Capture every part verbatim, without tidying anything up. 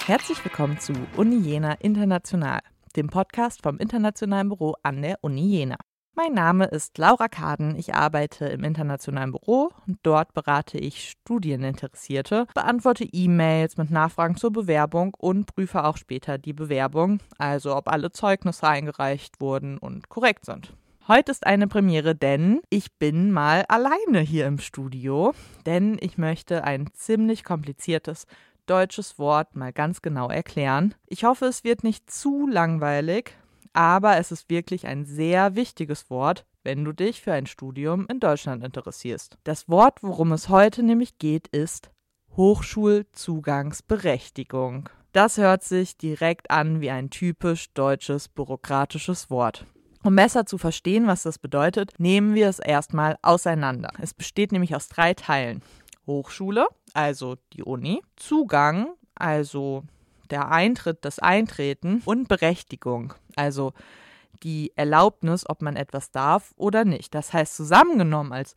Herzlich willkommen zu Uni Jena International, dem Podcast vom Internationalen Büro an der Uni Jena. Mein Name ist Laura Kaden, ich arbeite im Internationalen Büro und dort berate ich Studieninteressierte, beantworte E-Mails mit Nachfragen zur Bewerbung und prüfe auch später die Bewerbung, also ob alle Zeugnisse eingereicht wurden und korrekt sind. Heute ist eine Premiere, denn ich bin mal alleine hier im Studio, denn ich möchte ein ziemlich kompliziertes deutsches Wort mal ganz genau erklären. Ich hoffe, es wird nicht zu langweilig, aber es ist wirklich ein sehr wichtiges Wort, wenn du dich für ein Studium in Deutschland interessierst. Das Wort, worum es heute nämlich geht, ist Hochschulzugangsberechtigung. Das hört sich direkt an wie ein typisch deutsches bürokratisches Wort. Um besser zu verstehen, was das bedeutet, nehmen wir es erstmal auseinander. Es besteht nämlich aus drei Teilen. Hochschule, also die Uni, Zugang, also der Eintritt, das Eintreten und Berechtigung, also die Erlaubnis, ob man etwas darf oder nicht. Das heißt, zusammengenommen als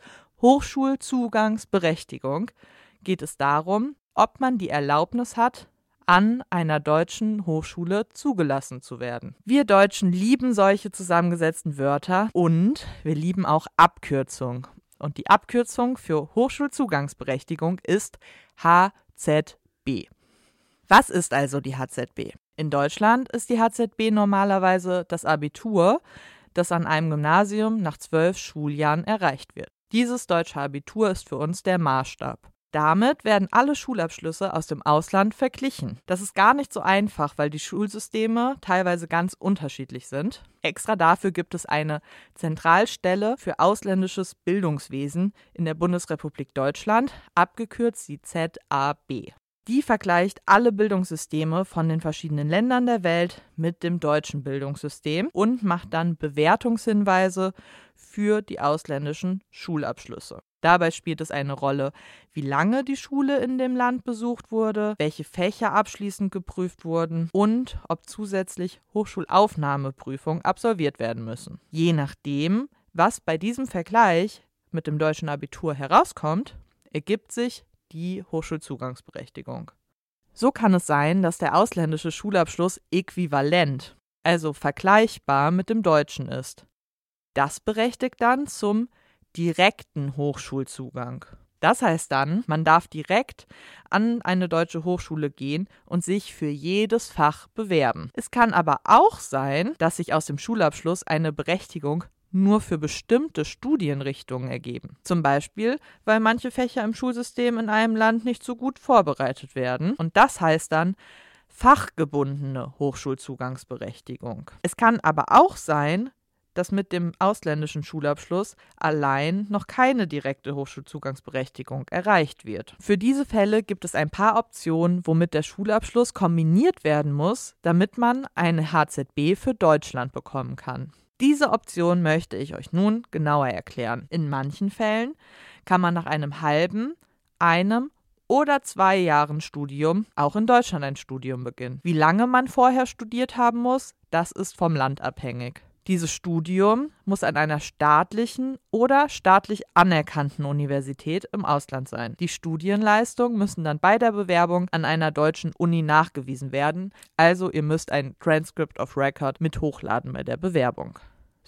Hochschulzugangsberechtigung geht es darum, ob man die Erlaubnis hat, an einer deutschen Hochschule zugelassen zu werden. Wir Deutschen lieben solche zusammengesetzten Wörter und wir lieben auch Abkürzungen. Und die Abkürzung für Hochschulzugangsberechtigung ist H Z B. Was ist also die H Z B? In Deutschland ist die H Z B normalerweise das Abitur, das an einem Gymnasium nach zwölf Schuljahren erreicht wird. Dieses deutsche Abitur ist für uns der Maßstab. Damit werden alle Schulabschlüsse aus dem Ausland verglichen. Das ist gar nicht so einfach, weil die Schulsysteme teilweise ganz unterschiedlich sind. Extra dafür gibt es eine Zentralstelle für ausländisches Bildungswesen in der Bundesrepublik Deutschland, abgekürzt die Z A B. Die vergleicht alle Bildungssysteme von den verschiedenen Ländern der Welt mit dem deutschen Bildungssystem und macht dann Bewertungshinweise für die ausländischen Schulabschlüsse. Dabei spielt es eine Rolle, wie lange die Schule in dem Land besucht wurde, welche Fächer abschließend geprüft wurden und ob zusätzlich Hochschulaufnahmeprüfungen absolviert werden müssen. Je nachdem, was bei diesem Vergleich mit dem deutschen Abitur herauskommt, ergibt sich die Hochschulzugangsberechtigung. So kann es sein, dass der ausländische Schulabschluss äquivalent, also vergleichbar mit dem deutschen ist. Das berechtigt dann zum direkten Hochschulzugang. Das heißt dann, man darf direkt an eine deutsche Hochschule gehen und sich für jedes Fach bewerben. Es kann aber auch sein, dass sich aus dem Schulabschluss eine Berechtigung nur für bestimmte Studienrichtungen ergeben. Zum Beispiel, weil manche Fächer im Schulsystem in einem Land nicht so gut vorbereitet werden. Und das heißt dann fachgebundene Hochschulzugangsberechtigung. Es kann aber auch sein, dass mit dem ausländischen Schulabschluss allein noch keine direkte Hochschulzugangsberechtigung erreicht wird. Für diese Fälle gibt es ein paar Optionen, womit der Schulabschluss kombiniert werden muss, damit man eine H Z B für Deutschland bekommen kann. Diese Option möchte ich euch nun genauer erklären. In manchen Fällen kann man nach einem halben, einem oder zwei Jahren Studium auch in Deutschland ein Studium beginnen. Wie lange man vorher studiert haben muss, das ist vom Land abhängig. Dieses Studium muss an einer staatlichen oder staatlich anerkannten Universität im Ausland sein. Die Studienleistungen müssen dann bei der Bewerbung an einer deutschen Uni nachgewiesen werden, also ihr müsst ein Transcript of Record mit hochladen bei der Bewerbung.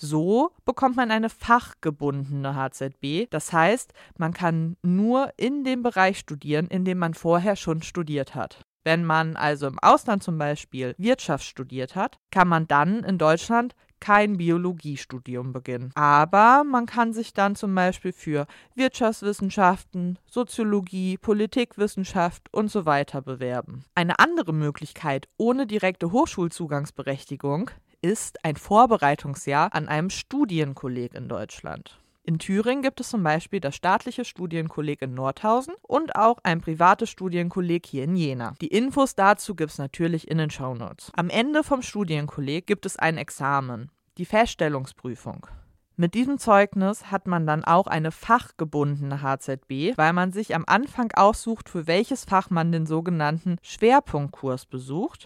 So bekommt man eine fachgebundene H Z B, das heißt, man kann nur in dem Bereich studieren, in dem man vorher schon studiert hat. Wenn man also im Ausland zum Beispiel Wirtschaft studiert hat, kann man dann in Deutschland kein Biologiestudium beginnen. Aber man kann sich dann zum Beispiel für Wirtschaftswissenschaften, Soziologie, Politikwissenschaft und so weiter bewerben. Eine andere Möglichkeit ohne direkte Hochschulzugangsberechtigung ist ein Vorbereitungsjahr an einem Studienkolleg in Deutschland. In Thüringen gibt es zum Beispiel das staatliche Studienkolleg in Nordhausen und auch ein privates Studienkolleg hier in Jena. Die Infos dazu gibt es natürlich in den Shownotes. Am Ende vom Studienkolleg gibt es ein Examen, die Feststellungsprüfung. Mit diesem Zeugnis hat man dann auch eine fachgebundene H Z B, weil man sich am Anfang aussucht, für welches Fach man den sogenannten Schwerpunktkurs besucht,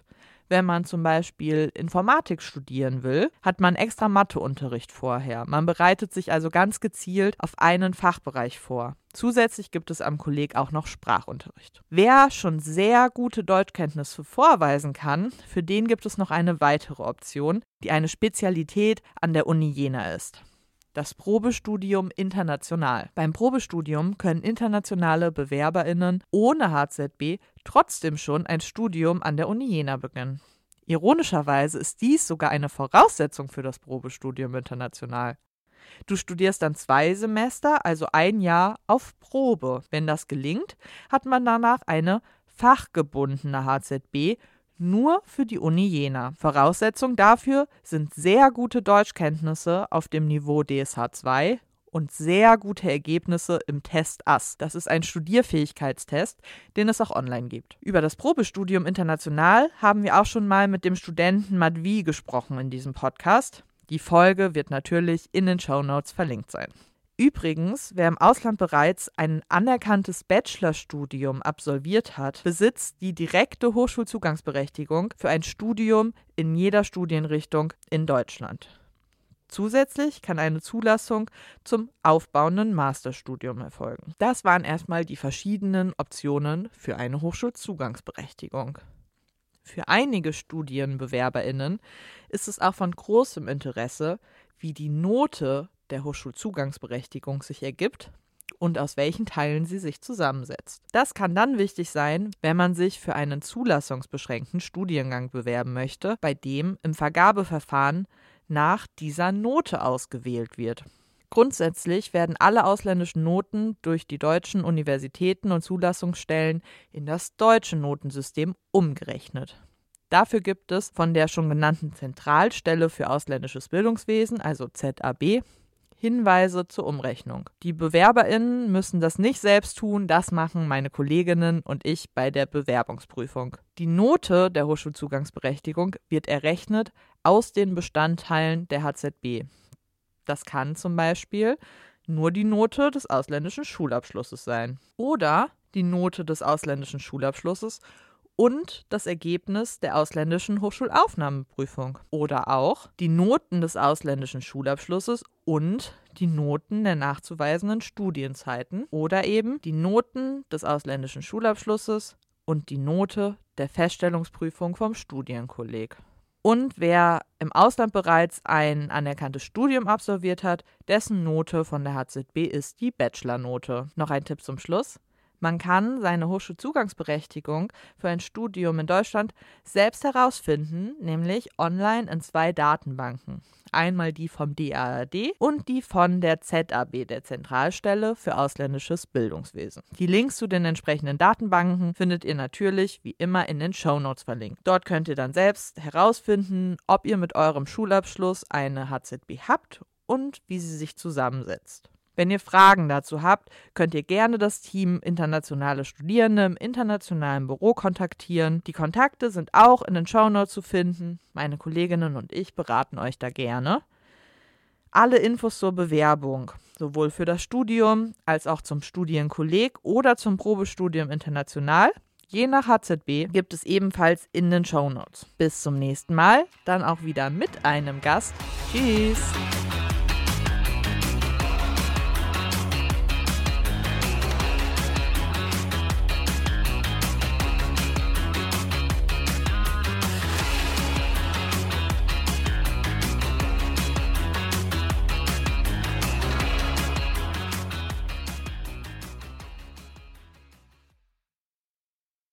Wenn man zum Beispiel Informatik studieren will, hat man extra Matheunterricht vorher. Man bereitet sich also ganz gezielt auf einen Fachbereich vor. Zusätzlich gibt es am Kolleg auch noch Sprachunterricht. Wer schon sehr gute Deutschkenntnisse vorweisen kann, für den gibt es noch eine weitere Option, die eine Spezialität an der Uni Jena ist. Das Probestudium international. Beim Probestudium können internationale BewerberInnen ohne H Z B trotzdem schon ein Studium an der Uni Jena beginnen. Ironischerweise ist dies sogar eine Voraussetzung für das Probestudium international. Du studierst dann zwei Semester, also ein Jahr auf Probe. Wenn das gelingt, hat man danach eine fachgebundene H Z B nur für die Uni Jena. Voraussetzung dafür sind sehr gute Deutschkenntnisse auf dem Niveau D S H zwei und sehr gute Ergebnisse im Test A S. Das ist ein Studierfähigkeitstest, den es auch online gibt. Über das Probestudium international haben wir auch schon mal mit dem Studenten Madvi gesprochen in diesem Podcast. Die Folge wird natürlich in den Shownotes verlinkt sein. Übrigens, wer im Ausland bereits ein anerkanntes Bachelorstudium absolviert hat, besitzt die direkte Hochschulzugangsberechtigung für ein Studium in jeder Studienrichtung in Deutschland. Zusätzlich kann eine Zulassung zum aufbauenden Masterstudium erfolgen. Das waren erstmal die verschiedenen Optionen für eine Hochschulzugangsberechtigung. Für einige StudienbewerberInnen ist es auch von großem Interesse, wie die Note der Hochschulzugangsberechtigung sich ergibt und aus welchen Teilen sie sich zusammensetzt. Das kann dann wichtig sein, wenn man sich für einen zulassungsbeschränkten Studiengang bewerben möchte, bei dem im Vergabeverfahren nach dieser Note ausgewählt wird. Grundsätzlich werden alle ausländischen Noten durch die deutschen Universitäten und Zulassungsstellen in das deutsche Notensystem umgerechnet. Dafür gibt es von der schon genannten Zentralstelle für ausländisches Bildungswesen, also Z A B, Hinweise zur Umrechnung. Die BewerberInnen müssen das nicht selbst tun, das machen meine Kolleginnen und ich bei der Bewerbungsprüfung. Die Note der Hochschulzugangsberechtigung wird errechnet aus den Bestandteilen der H Z B. Das kann zum Beispiel nur die Note des ausländischen Schulabschlusses sein oder die Note des ausländischen Schulabschlusses und das Ergebnis der ausländischen Hochschulaufnahmeprüfung oder auch die Noten des ausländischen Schulabschlusses und die Noten der nachzuweisenden Studienzeiten oder eben die Noten des ausländischen Schulabschlusses und die Note der Feststellungsprüfung vom Studienkolleg. Und wer im Ausland bereits ein anerkanntes Studium absolviert hat, dessen Note von der H Z B ist die Bachelornote. Noch ein Tipp zum Schluss. Man kann seine Hochschulzugangsberechtigung für ein Studium in Deutschland selbst herausfinden, nämlich online in zwei Datenbanken. Einmal die vom D A A D und die von der Z A B, der Zentralstelle für ausländisches Bildungswesen. Die Links zu den entsprechenden Datenbanken findet ihr natürlich wie immer in den Shownotes verlinkt. Dort könnt ihr dann selbst herausfinden, ob ihr mit eurem Schulabschluss eine H Z B habt und wie sie sich zusammensetzt. Wenn ihr Fragen dazu habt, könnt ihr gerne das Team Internationale Studierende im internationalen Büro kontaktieren. Die Kontakte sind auch in den Shownotes zu finden. Meine Kolleginnen und ich beraten euch da gerne. Alle Infos zur Bewerbung, sowohl für das Studium als auch zum Studienkolleg oder zum Probestudium international, je nach H Z B, gibt es ebenfalls in den Shownotes. Bis zum nächsten Mal, dann auch wieder mit einem Gast. Tschüss!